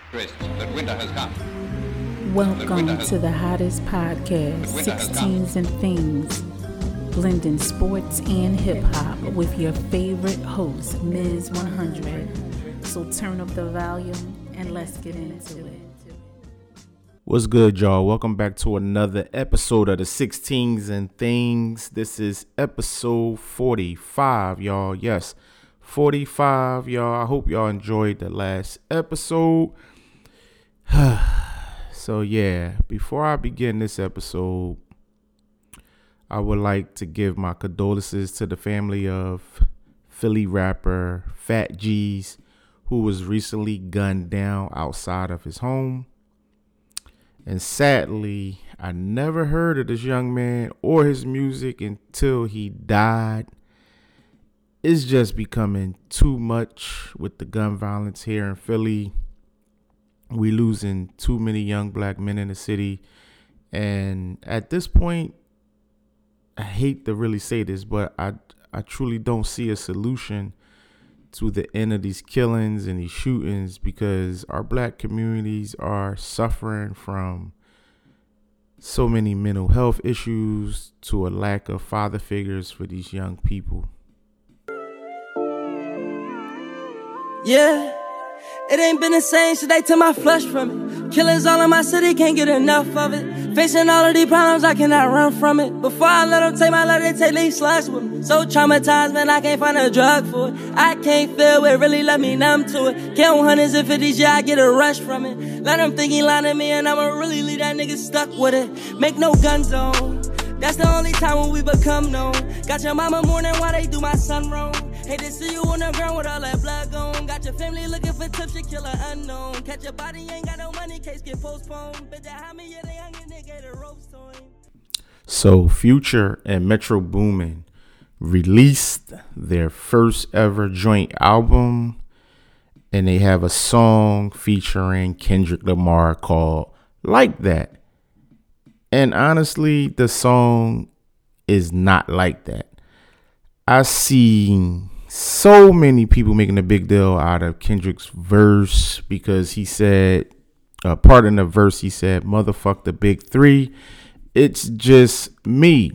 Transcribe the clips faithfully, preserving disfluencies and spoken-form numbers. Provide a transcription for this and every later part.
Crisps, that winter has come. Welcome to the hottest podcast, sixteens and Things, blending sports and hip-hop with your favorite host, Miz one hundred. So turn up the volume and let's get into it. What's good, y'all? Welcome back to another episode of the sixteens and Things. This is episode forty-five, y'all. Yes, forty-five, y'all. I hope y'all enjoyed the last episode. So, yeah, before I begin this episode, I would like to give my condolences to the family of Philly rapper Fat G's, who was recently gunned down outside of his home. And sadly, I never heard of this young man or his music until he died. It's just becoming too much with the gun violence here in Philly. We losing too many young black men in the city. And at this point, I hate to really say this, but I, I truly don't see a solution to the end of these killings and these shootings, because our black communities are suffering from so many mental health issues to a lack of father figures for these young people. Yeah, it ain't been the same since they took my flesh from it. Killers all in my city, can't get enough of it. Facing all of these problems, I cannot run from it. Before I let them take my life, they take these slugs with me. So traumatized, man, I can't find a drug for it. I can't feel it, really let me numb to it. Count hundreds and fifties, yeah, I get a rush from it. Let them think he lying to me, and I'ma really leave that nigga stuck with it. Make no gun zone, that's the only time when we become known. Got your mama mourning while they do my son wrong. Hate to see you on the ground with all that blood gone. Got your family looking for tips, you kill an unknown. Catch your body, ain't got no money, case get postponed. But that how me, yeah, they hungry, nigga, the ropes to him. So Future and Metro Boomin released their first ever joint album, and they have a song featuring Kendrick Lamar called Like That. And honestly, the song is not like that. I seen so many people making a big deal out of Kendrick's verse because he said, uh, part in the verse, he said, "Motherfuck the big three. It's just me."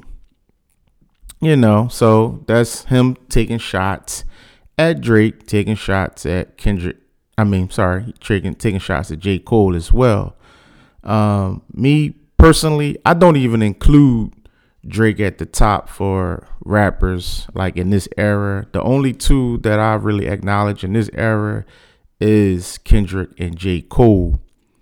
You know, so that's him taking shots at Drake, taking shots at Kendrick. I mean, sorry, taking, taking shots at J. Cole as well. Um, me personally, I don't even include Drake at the top for rappers like in this era. The only two that I really acknowledge in this era is Kendrick and J. Cole.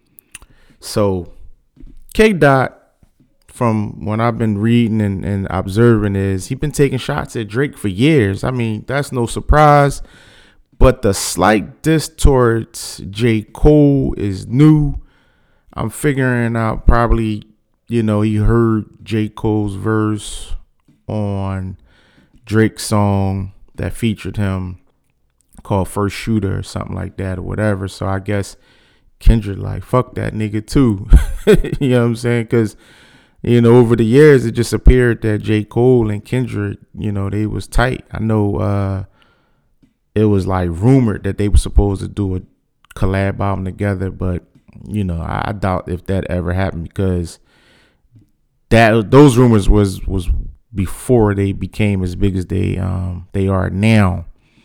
So K. Dot, from when I've been reading and, and observing, is he been taking shots at Drake for years. I mean, that's no surprise. But the slight diss towards J. Cole is new. I'm figuring out probably, you know, he heard J. Cole's verse on Drake's song that featured him called First Shooter or something like that or whatever. So I guess Kendrick like, fuck that nigga too. You know what I'm saying? Because, you know, over the years, it just appeared that J. Cole and Kendrick, you know, they was tight. I know uh, it was like rumored that they were supposed to do a collab album together, but, you know, I, I doubt if that ever happened, because that those rumors was was before they became as big as they um they are now.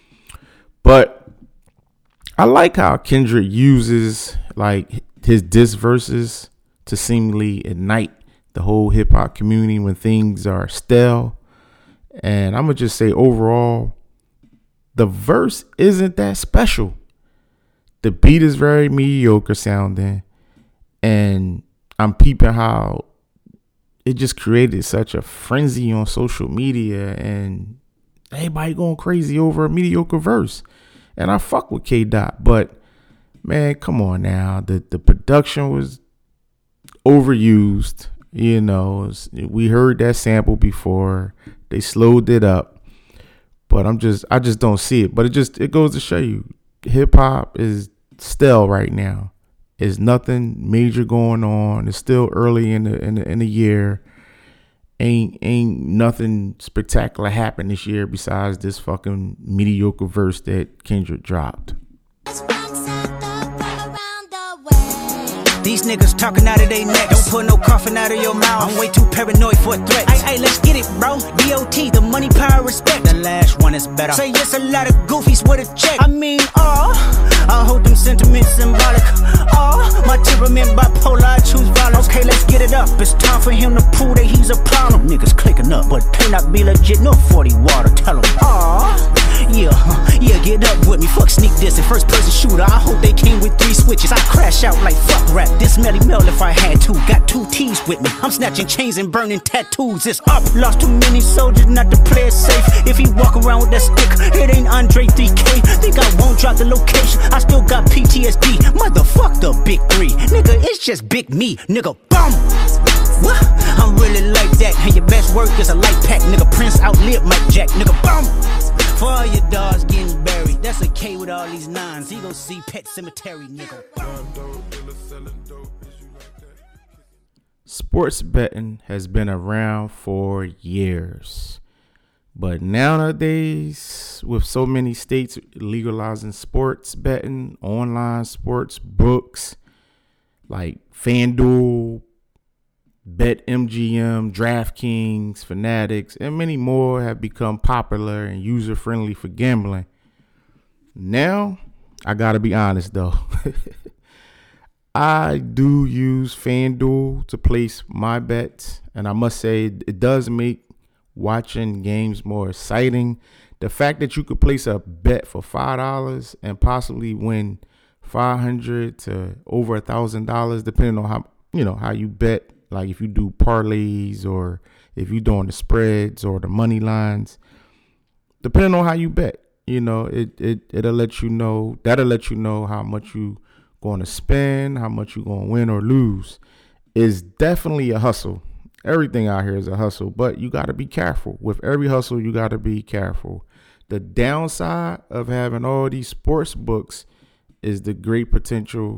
But I like how Kendrick uses like his diss verses to seemingly ignite the whole hip hop community when things are stale. And I'm gonna just say overall, the verse isn't that special. The beat is very mediocre sounding, and I'm peeping how it just created such a frenzy on social media and everybody going crazy over a mediocre verse. And I fuck with K. Dot, but man, come on now. The the production was overused. You know, we heard that sample before. They slowed it up, but I'm just, I just don't see it. But it just, it goes to show you, hip hop is stale right now. There's nothing major going on. It's still early in the in the, in the year. Ain't ain't nothing spectacular happened this year besides this fucking mediocre verse that Kendrick dropped. Rocks at the around the These niggas talking out of their necks. Don't put no coffin out of your mouth. I'm way too paranoid for a threat. Hey, hey, let's get it, bro. D O T, the money, power, respect. The last one is better. Say yes, a lot of goofies with a check. I mean, oh, I hold them sentiments symbolic. Oh, my temperament bipolar, I choose violence. Okay, let's get it up. It's time for him to prove that he's a problem. Niggas clicking up, but pay not be legit. No forty water, tell him. Oh, yeah, huh, yeah, get up with me. Fuck sneak this and first person shooter. I hope they came with three switches. I crash out like fuck rap. This Melly Mel if I had to. Got two T's with me. I'm snatching chains and burning tattoos. It's up. Lost too many soldiers not to play it safe. If he walk around with that stick, it ain't Andre three K. Think I won't drop the location. I still got P T S D. Motherfuck the big three. Nigga, it's just big me. Nigga, bum. What? I'm really like that. And your best work is a light pack. Nigga, Prince outlived Mike Jack. Nigga, bum. For all your dogs getting buried. That's a K with all these nines. He gon' see Pet Cemetery, nigga. Sports betting has been around for years. But nowadays, with so many states legalizing sports betting, online sports books, like FanDuel, BetMGM, DraftKings, Fanatics, and many more have become popular and user-friendly for gambling. Now, I gotta be honest though. I do use FanDuel to place my bets, and I must say it does make watching games more exciting. The fact that you could place a bet for five dollars and possibly win five hundred to over a thousand dollars, depending on how you know how you bet. Like if you do parlays or if you're doing the spreads or the money lines, depending on how you bet, you know, it it it'll let you know that'll let you know how much you going to spend, how much you going to win or lose. It's definitely a hustle. Everything out here is a hustle, but you got to be careful. With every hustle, you got to be careful. The downside of having all these sports books is the great potential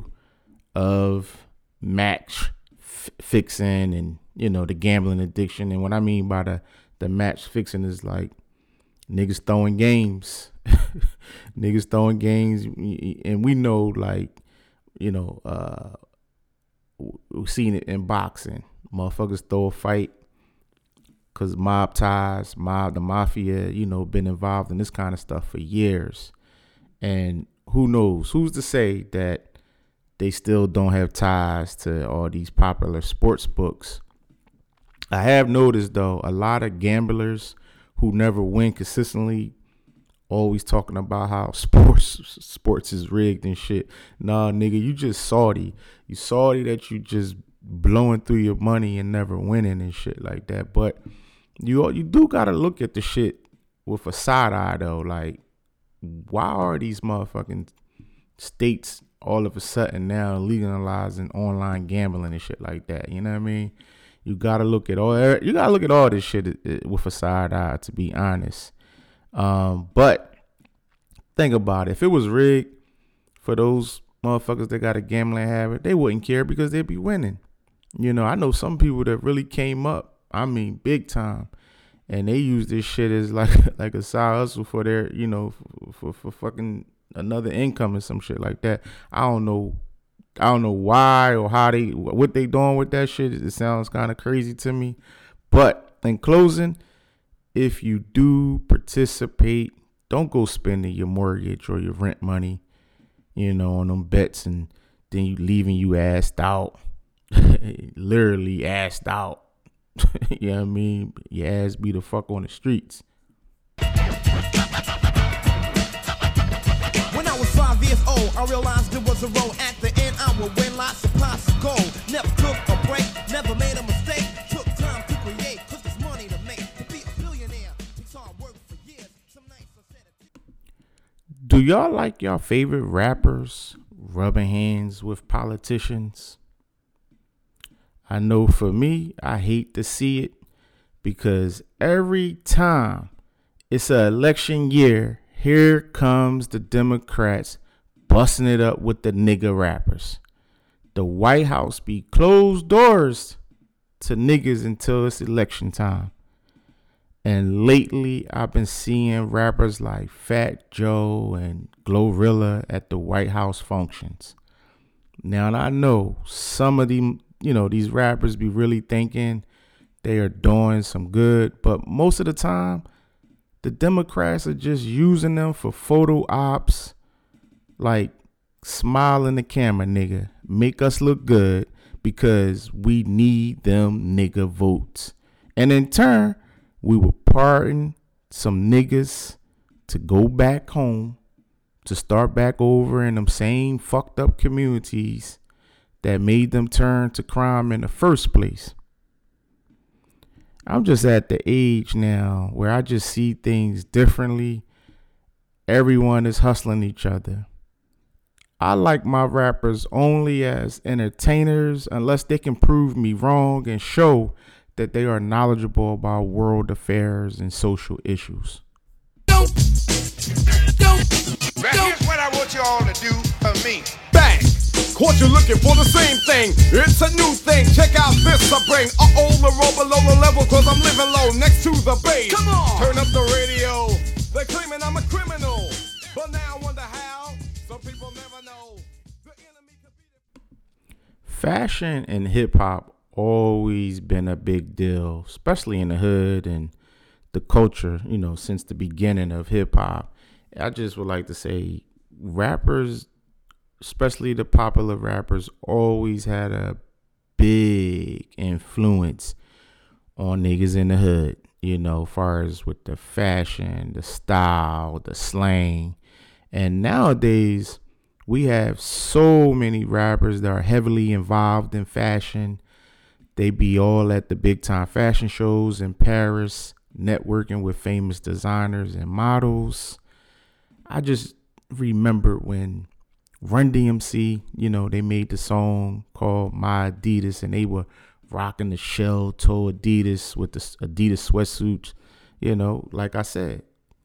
of match f- fixing and, you know, the gambling addiction. And what I mean by the, the match fixing is like niggas throwing games, niggas throwing games. And we know, like, you know, uh, we've seen it in boxing. Motherfuckers throw a fight because mob ties, mob, the mafia, you know, been involved in this kind of stuff for years. And who knows? Who's to say that they still don't have ties to all these popular sports books? I have noticed, though, a lot of gamblers who never win consistently always talking about how sports sports is rigged and shit. Nah, nigga, you just salty. You salty that you just blowing through your money and never winning and shit like that. But you you do gotta look at the shit with a side eye though. Like, why are these motherfucking states all of a sudden now legalizing online gambling and shit like that? You know what I mean? You gotta look at all you gotta look at all this shit with a side eye, to be honest. Um, but think about it. If it was rigged for those motherfuckers that got a gambling habit, they wouldn't care because they'd be winning. You know, I know some people that really came up, I mean, big time, and they use this shit as like like a side hustle for their, you know, for, for, for fucking another income or some shit like that. I don't know. I don't know why or how they, what they doing with that shit. It sounds kind of crazy to me. But in closing, if you do participate, don't go spending your mortgage or your rent money, you know, on them bets, and then you leaving you assed out, literally assed out. You know what I mean? Your ass be the fuck on the streets. When I was five years old, I realized there was a road at the end. I would win lots of pots of gold. Never took a break, never made a mistake. Took time to create, cause there's money to make. To be a billionaire takes hard work for years. Some nights I said it. Do y'all like y'all favorite rappers rubbing hands with politicians? I know for me, I hate to see it because every time it's an election year, here comes the Democrats busting it up with the nigga rappers. The White House be closed doors to niggas until it's election time. And lately, I've been seeing rappers like Fat Joe and Glorilla at the White House functions. Now, I know some of them, you know, these rappers be really thinking they are doing some good, but most of the time, the Democrats are just using them for photo ops, like smile in the camera, nigga, make us look good because we need them nigga votes. And in turn, we will pardon some niggas to go back home, to start back over in them same fucked up communities that made them turn to crime in the first place. I'm just at the age now where I just see things differently. Everyone is hustling each other. I like my rappers only as entertainers unless they can prove me wrong and show that they are knowledgeable about world affairs and social issues. Don't, don't, now here's what I want you all to do for me. Bang! Caught you looking for the same thing. It's a new thing. Check out this I bring. Uh-oh, the roll below the level cause I'm living low next to the base. Come on! Turn up the radio. They're claiming I'm a criminal. But now I wonder how. Some people never know. The enemy could be the... Fashion and hip-hop always been a big deal, especially in the hood and the culture, you know, since the beginning of hip-hop. I just would like to say rappers, especially the popular rappers, always had a big influence on niggas in the hood, you know, as far as with the fashion, the style, the slang. And nowadays, we have so many rappers that are heavily involved in fashion. They be all at the big time fashion shows in Paris, networking with famous designers and models. I just remember when Run D M C, you know, they made the song called My Adidas, and they were rocking the shell toe Adidas with the Adidas sweatsuits. You know, like I said,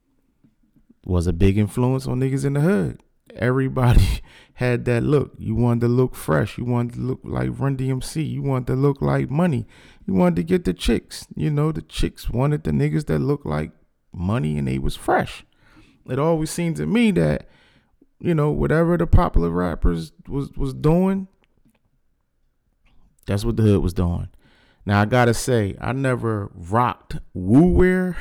was a big influence on niggas in the hood. Everybody had that look. You wanted to look fresh. You wanted to look like Run D M C. You wanted to look like Money. You wanted to get the chicks. You know, the chicks wanted the niggas that looked like Money and they was fresh. It always seemed to me that, you know, whatever the popular rappers was, was doing, that's what the hood was doing. Now, I got to say, I never rocked Wu wear,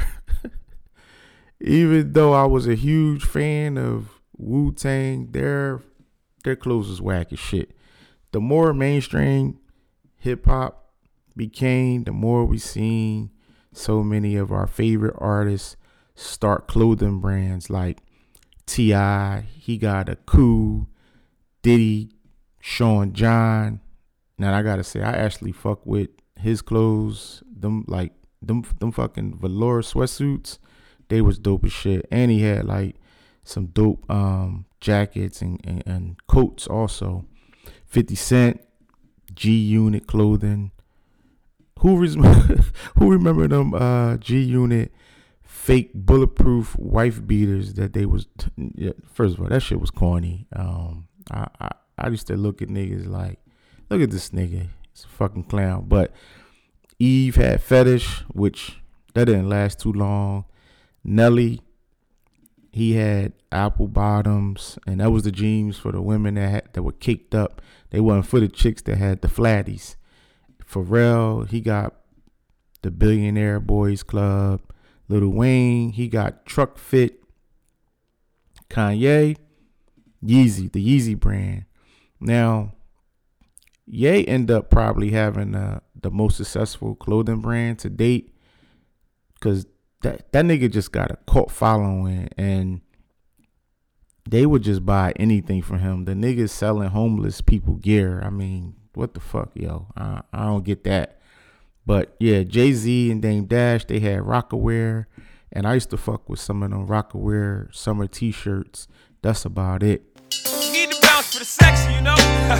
even though I was a huge fan of Wu-Tang. Their, their clothes was whack as shit. The more mainstream hip-hop became, the more we seen so many of our favorite artists start clothing brands like T I, he got a Cool, Diddy, Sean John. Now I gotta say, I actually fuck with his clothes. Them like them them fucking velour sweatsuits, they was dope as shit. And he had like some dope um jackets and, and, and coats also. fifty Cent, G-Unit clothing. Who res- who remember them uh G-Unit fake bulletproof wife beaters that they was, yeah, first of all, that shit was corny. Um, I, I, I used to look at niggas like, look at this nigga, he's a fucking clown. But Eve had Fetish, which that didn't last too long. Nelly, he had apple bottoms, and that was the jeans for the women that had, that were caked up. They wasn't for the chicks that had the flatties. Pharrell, he got the Billionaire Boys Club. Lil Wayne, he got Truck Fit. Kanye, Yeezy, the Yeezy brand. Now, Ye ended up probably having uh, the most successful clothing brand to date, because that, that nigga just got a cult following, and they would just buy anything from him. The nigga's selling homeless people gear. I mean, what the fuck, yo? I, I don't get that. But yeah, Jay-Z and Dame Dash, they had Rocawear, and I used to fuck with some of them Rocawear summer t-shirts. That's about it. You need to bounce for the section, you know?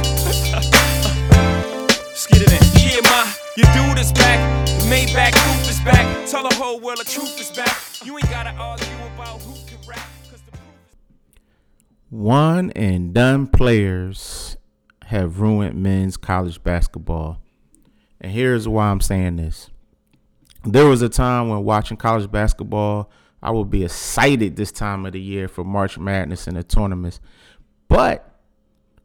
Let's get it in. Yeah, ma, your dude is back. The Maybach roof is back. Tell the whole world the truth is back. You ain't gotta argue about who can rap, cause the proof is... One and done players have ruined men's college basketball. And here's why I'm saying this. There was a time when watching college basketball, I would be excited this time of the year for March Madness and the tournaments. But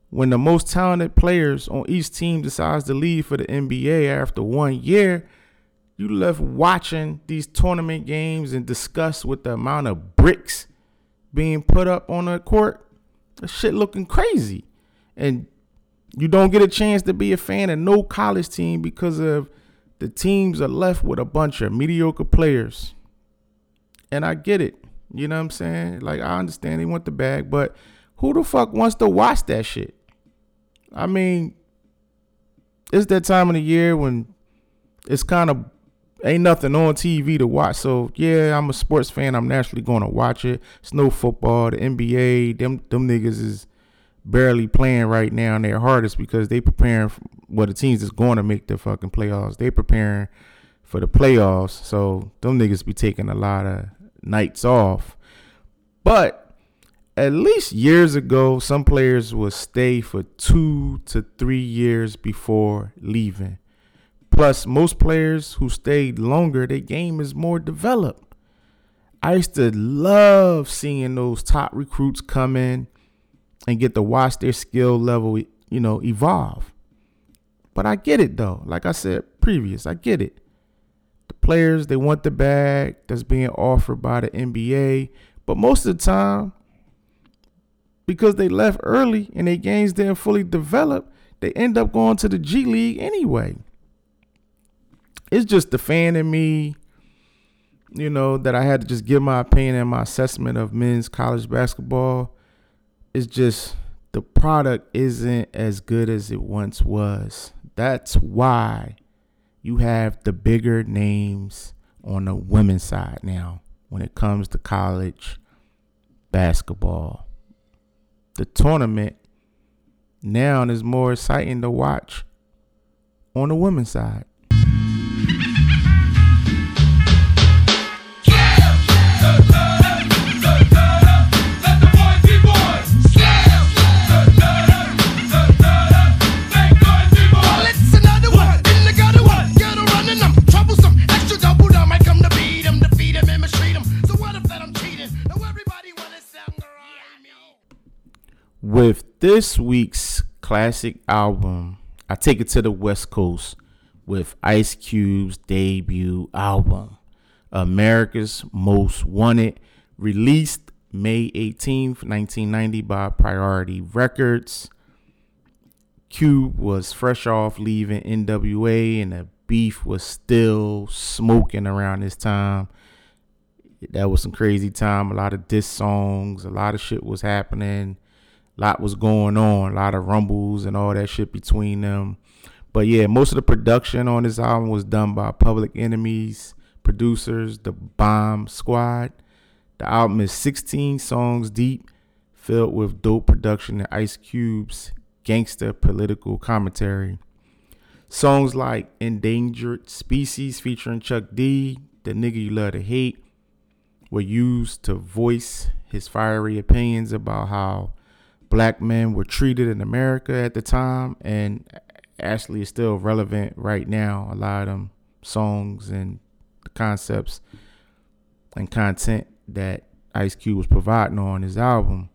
when the most talented players on each team decides to leave for the N B A after one year, you left watching these tournament games and disgust with the amount of bricks being put up on the court. That shit looking crazy. And you don't get a chance to be a fan of no college team because of the teams are left with a bunch of mediocre players. And I get it. You know what I'm saying? Like, I understand they want the bag, but who the fuck wants to watch that shit? I mean, it's that time of the year when it's kind of ain't nothing on T V to watch. So, yeah, I'm a sports fan. I'm naturally going to watch it. It's no football. The N B A, them them niggas is barely playing right now and their hardest because they preparing for, well, the teams is going to make the fucking playoffs. They preparing for the playoffs. So, them niggas be taking a lot of nights off. But at least years ago, some players would stay for two to three years before leaving. Plus, most players who stayed longer, their game is more developed. I used to love seeing those top recruits come in and get to watch their skill level, you know, evolve. But I get it, though. Like I said previous, I get it. The players, they want the bag that's being offered by the N B A. But most of the time, because they left early and their games didn't fully develop, they end up going to the G League anyway. It's just the fan in me, you know, that I had to just give my opinion and my assessment of men's college basketball. It's just the product isn't as good as it once was. That's why you have the bigger names on the women's side now when it comes to college basketball. The tournament now is more exciting to watch on the women's side. With this week's classic album, I take it to the West Coast with Ice Cube's debut album, America's Most Wanted, released May eighteenth, nineteen ninety by Priority Records. Cube was fresh off leaving N W A and the beef was still smoking around this time. That was some crazy time. A lot of diss songs, a lot of shit was happening. A lot was going on, a lot of rumbles and all that shit between them. But yeah, most of the production on this album was done by Public Enemy's producers, the Bomb Squad. The album is sixteen songs deep, filled with dope production and Ice Cube's gangster political commentary. Songs like Endangered Species featuring Chuck D, The Nigga You Love to Hate, were used to voice his fiery opinions about how black men were treated in America at the time, and actually is still relevant right now. A lot of them songs and the concepts and content that Ice Cube was providing on his album.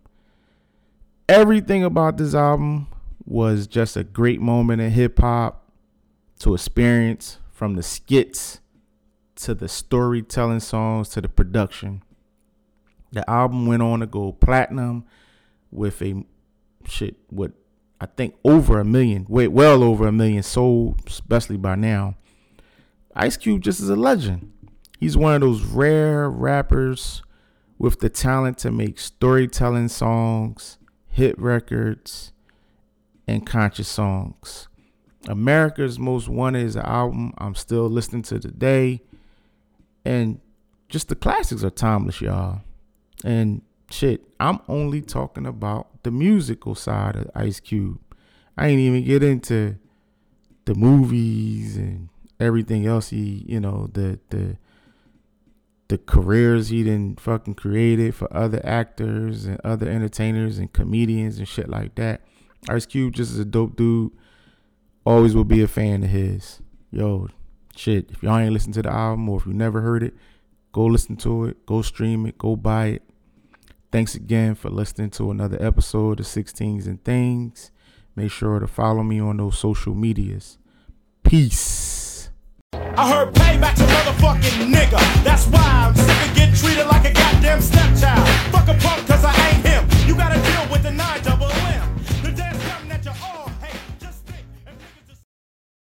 Everything about this album was just a great moment in hip hop to experience, from the skits to the storytelling songs to the production. The album went on to go platinum with a shit, what I think over a million, wait, well over a million sold, especially by now. Ice Cube just is a legend. He's one of those rare rappers with the talent to make storytelling songs, hit records, and conscious songs. America's Most Wanted is an album I'm still listening to today. And just the classics are timeless, y'all. And shit, I'm only talking about the musical side of Ice Cube. I ain't even get into the movies and everything else he, you know, the the the careers he done fucking created for other actors and other entertainers and comedians and shit like that. Ice Cube just is a dope dude. Always will be a fan of his. Yo, shit, if y'all ain't listened to the album or if you never heard it, go listen to it, go stream it, go buy it. Thanks again for listening to another episode of sixteens and Things. Make sure to follow me on those social medias. Peace. I heard payback's a motherfucking nigga. That's why I'm saying